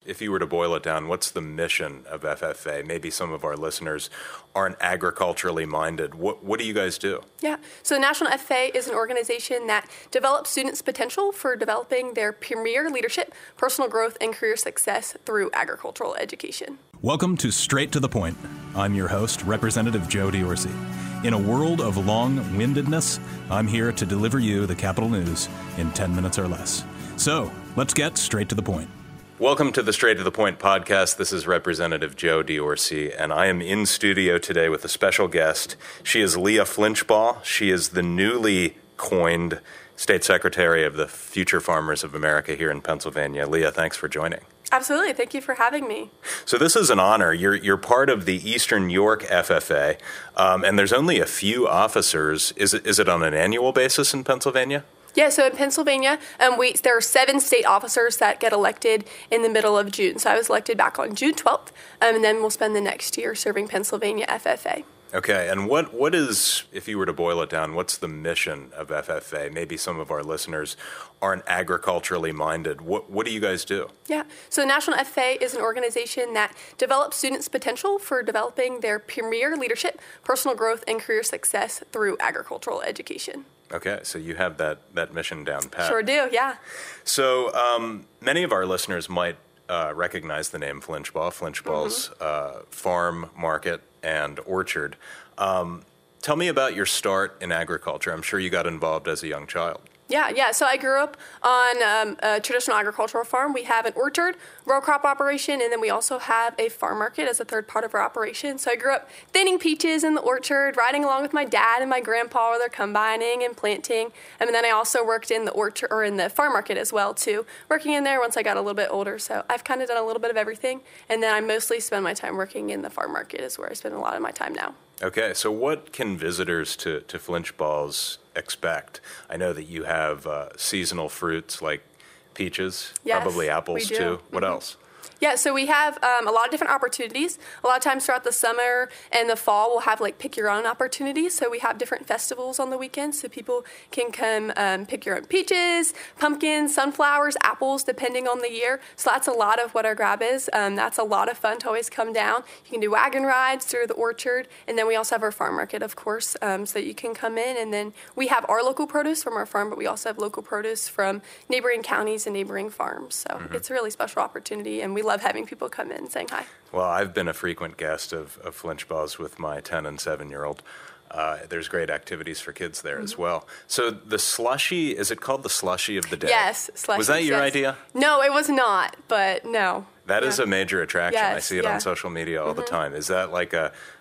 if you were to boil it down, what's the mission of FFA? Maybe some of our listeners aren't agriculturally minded. What do you guys do? Yeah, so the National FFA is an organization that develops students' potential for developing their premier leadership, personal growth, and career success through agricultural education. Welcome to Straight to the Point. I'm your host, Representative Joe D'Orsi. In a world of long-windedness, I'm here to deliver you the Capitol News in 10 minutes or less. So, let's get straight to the point. Welcome to the Straight to the Point podcast. This is Representative Joe D'Orsi, and I am in studio today with a special guest. She is Leah Flinchbaugh. She is the newly coined State Secretary of the Future Farmers of America here in Pennsylvania. Leah, thanks for joining. Absolutely. Thank you for having me. So this is an honor. You're part of the Eastern York FFA, and there's only a few officers. Is it on an annual basis in Pennsylvania? Yeah, so in Pennsylvania, there are 7 state officers that get elected in the middle of June. So I was elected back on June 12th, and then we'll spend the next year serving Pennsylvania FFA. Okay, and what is, if you were to boil it down, what's the mission of FFA? Maybe some of our listeners aren't agriculturally minded. What do you guys do? Yeah, so the National FFA is an organization that develops students' potential for developing their premier leadership, personal growth, and career success through agricultural education. Okay, so you have that mission down pat. Sure do, yeah. So many of our listeners might recognize the name Flinchbaugh, Flinchbaugh's farm, market, and orchard. Tell me about your start in agriculture. I'm sure you got involved as a young child. Yeah. So I grew up on a traditional agricultural farm. We have an orchard, row crop operation, and then we also have a farm market as a third part of our operation. So I grew up thinning peaches in the orchard, riding along with my dad and my grandpa while they're combining and planting. And then I also worked in the orchard or in the farm market as well too, working in there once I got a little bit older. So I've kind of done a little bit of everything. And then I mostly spend my time working in the farm market is where I spend a lot of my time now. Okay, so what can visitors to Flinchbaugh's expect? I know that you have seasonal fruits like peaches, yes, probably apples too. What else? Yeah, so we have a lot of different opportunities. A lot of times throughout the summer and the fall, we'll have like pick your own opportunities. So we have different festivals on the weekends, so people can come pick your own peaches, pumpkins, sunflowers, apples, depending on the year. So that's a lot of what our grab is. That's a lot of fun to always come down. You can do wagon rides through the orchard, and then we also have our farm market, of course, so that you can come in. And then we have our local produce from our farm, but we also have local produce from neighboring counties and neighboring farms. So it's a really special opportunity, and we love having people come in saying hi. Well, I've been a frequent guest of Flinchbaugh's with my 10 and 7-year-old. There's great activities for kids there as well. So the slushy, is it called the slushy of the day? Yes, slushy. Was that your idea? No, it was not, but no. That is a major attraction. Yes, I see it on social media all the time. Is that like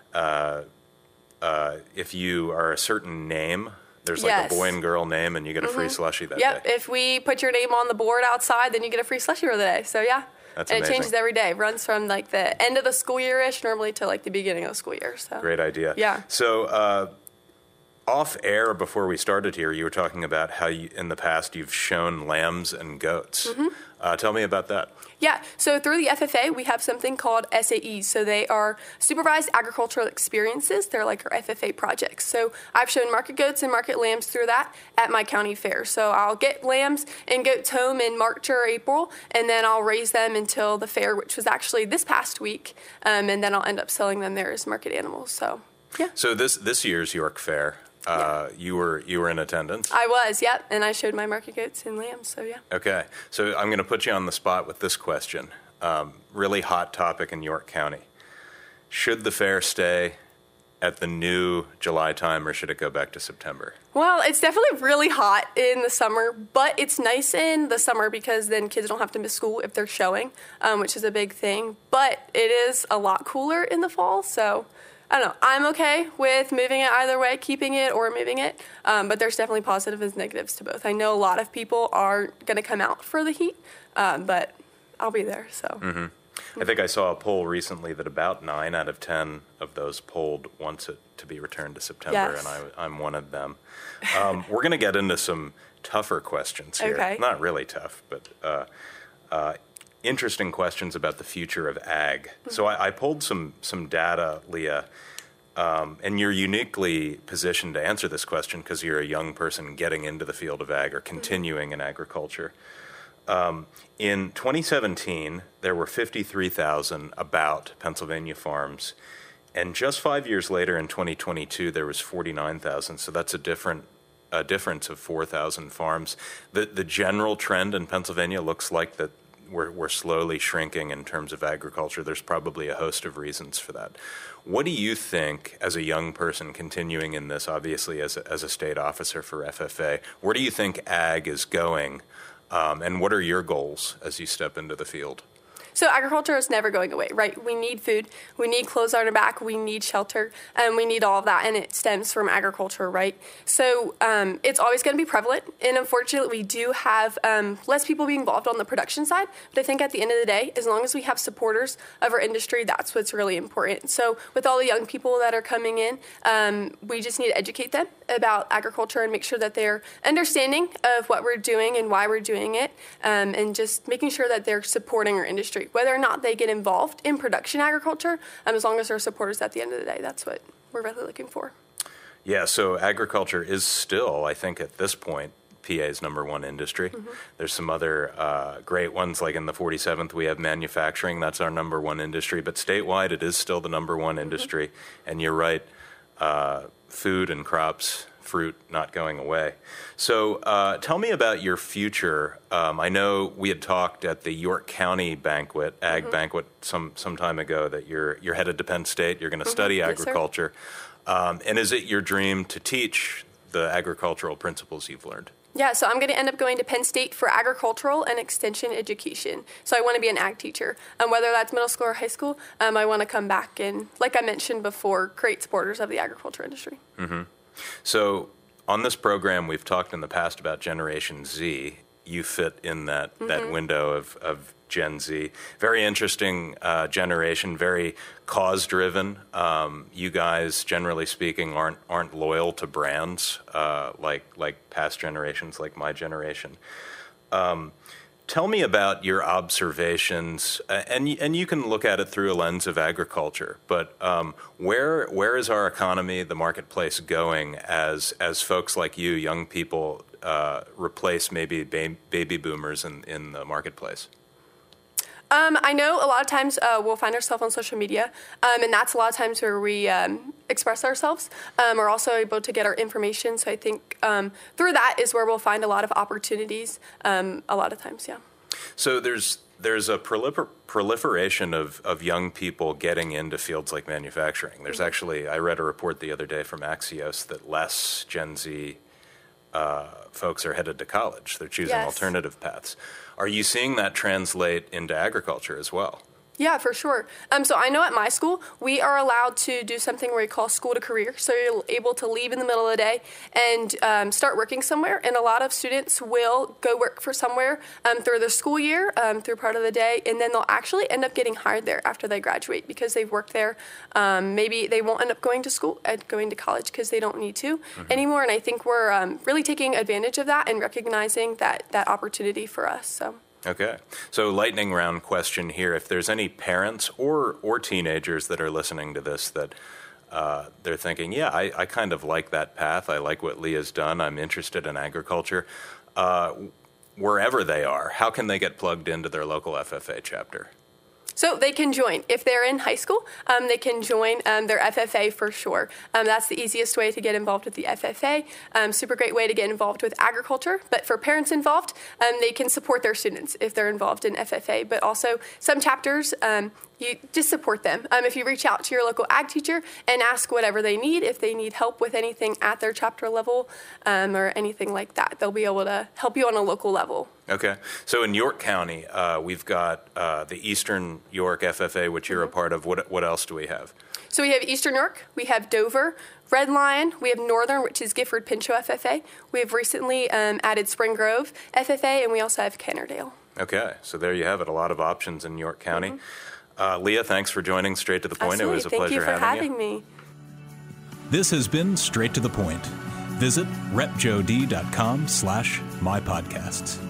if you are a certain name, there's like a boy and girl name, and you get a free slushy that day? Yep, if we put your name on the board outside, then you get a free slushy for the day. So yeah. That's and amazing. It changes every day. It runs from like the end of the school year-ish normally to like the beginning of the school year. So great idea. Yeah. So off air before we started here, you were talking about how in the past you've shown lambs and goats. Tell me about that. Yeah, so through the FFA, we have something called SAEs. So they are supervised agricultural experiences. They're like our FFA projects. So I've shown market goats and market lambs through that at my county fair. So I'll get lambs and goats home in March or April, and then I'll raise them until the fair, which was actually this past week, and then I'll end up selling them there as market animals. So, yeah. So this year's York Fair, you were in attendance? I was, yep, and I showed my market goats and lambs, so yeah. Okay, so I'm going to put you on the spot with this question. Really hot topic in York County. Should the fair stay at the new July time, or should it go back to September? Well, it's definitely really hot in the summer, but it's nice in the summer because then kids don't have to miss school if they're showing, which is a big thing. But it is a lot cooler in the fall, so I don't know. I'm okay with moving it either way, keeping it or moving it, but there's definitely positives and negatives to both. I know a lot of people are going to come out for the heat, but I'll be there, so. I think I saw a poll recently that about 9 out of 10 of those polled wants it to be returned to September, Yes. and I'm one of them. We're going to get into some tougher questions here. Okay. Not really tough, but interesting questions about the future of ag. So I pulled some data, Leah, and you're uniquely positioned to answer this question because you're a young person getting into the field of ag or continuing in agriculture. In 2017, there were 53,000 about Pennsylvania farms. And just 5 years later, in 2022, there was 49,000. So that's a difference of 4,000 farms. The general trend in Pennsylvania looks like that we're slowly shrinking in terms of agriculture. There's probably a host of reasons for that. What do you think, as a young person continuing in this, obviously as a state officer for FFA, where do you think ag is going, and what are your goals as you step into the field? So agriculture is never going away, right? We need food, we need clothes on our back, we need shelter, and we need all of that, and it stems from agriculture, right? So it's always going to be prevalent, and unfortunately we do have less people being involved on the production side, but I think at the end of the day, as long as we have supporters of our industry, that's what's really important. So with all the young people that are coming in, we just need to educate them about agriculture and make sure that they're understanding of what we're doing and why we're doing it, and just making sure that they're supporting our industry. Whether or not they get involved in production agriculture, as long as they're supporters at the end of the day, that's what we're really looking for. Yeah, so agriculture is still, I think at this point, PA's number one industry. Mm-hmm. There's some other great ones, like in the 47th, we have manufacturing. That's our number one industry. But statewide, it is still the number one industry. Mm-hmm. And you're right, food and crops, fruit not going away. So tell me about your future. I know we had talked at the York County banquet, ag banquet, some time ago, that you're headed to Penn State. You're going to study agriculture. And is it your dream to teach the agricultural principles you've learned? Yeah, so I'm going to end up going to Penn State for agricultural and extension education. So I want to be an ag teacher. Whether that's middle school or high school, I want to come back and, like I mentioned before, create supporters of the agriculture industry. Mm-hmm. So on this program, we've talked in the past about Generation Z. You fit in that window of Gen Z. Very interesting generation, very cause-driven. You guys, generally speaking, aren't loyal to brands like past generations, like my generation. Tell me about your observations, and you can look at it through a lens of agriculture, but where is our economy, the marketplace going as folks like you, young people, replace maybe baby boomers in the marketplace? I know a lot of times we'll find ourselves on social media, and that's a lot of times where we express ourselves. We're also able to get our information. So I think through that is where we'll find a lot of opportunities a lot of times, yeah. So there's a proliferation of young people getting into fields like manufacturing. There's actually, I read a report the other day from Axios that less Gen Z folks are headed to college. They're choosing alternative paths. Are you seeing that translate into agriculture as well? Yeah, for sure. So I know at my school, we are allowed to do something where we call school to career. So you're able to leave in the middle of the day and start working somewhere. And a lot of students will go work for somewhere through their school year, through part of the day. And then they'll actually end up getting hired there after they graduate because they've worked there. Maybe they won't end up going to college because they don't need to anymore. And I think we're really taking advantage of that and recognizing that opportunity for us. So. Okay. So lightning round question here. If there's any parents or teenagers that are listening to this that they're thinking, yeah, I kind of like that path. I like what Leah's done. I'm interested in agriculture. Wherever they are, how can they get plugged into their local FFA chapter? So they can join. If they're in high school, they can join their FFA for sure. That's the easiest way to get involved with the FFA. Super great way to get involved with agriculture. But for parents involved, they can support their students if they're involved in FFA. But also some chapters, you just support them. If you reach out to your local ag teacher and ask whatever they need, if they need help with anything at their chapter level or anything like that, they'll be able to help you on a local level. Okay. So in York County, we've got the Eastern York FFA, which you're a part of. What else do we have? So we have Eastern York, we have Dover, Red Lion, we have Northern, which is Gifford Pinchot FFA. We have recently added Spring Grove FFA, and we also have Kennerdale. Okay. So there you have it, a lot of options in York County. Leah, thanks for joining Straight to the Point. Absolutely. It was a pleasure having me. This has been Straight to the Point. Visit repjod.com/mypodcasts.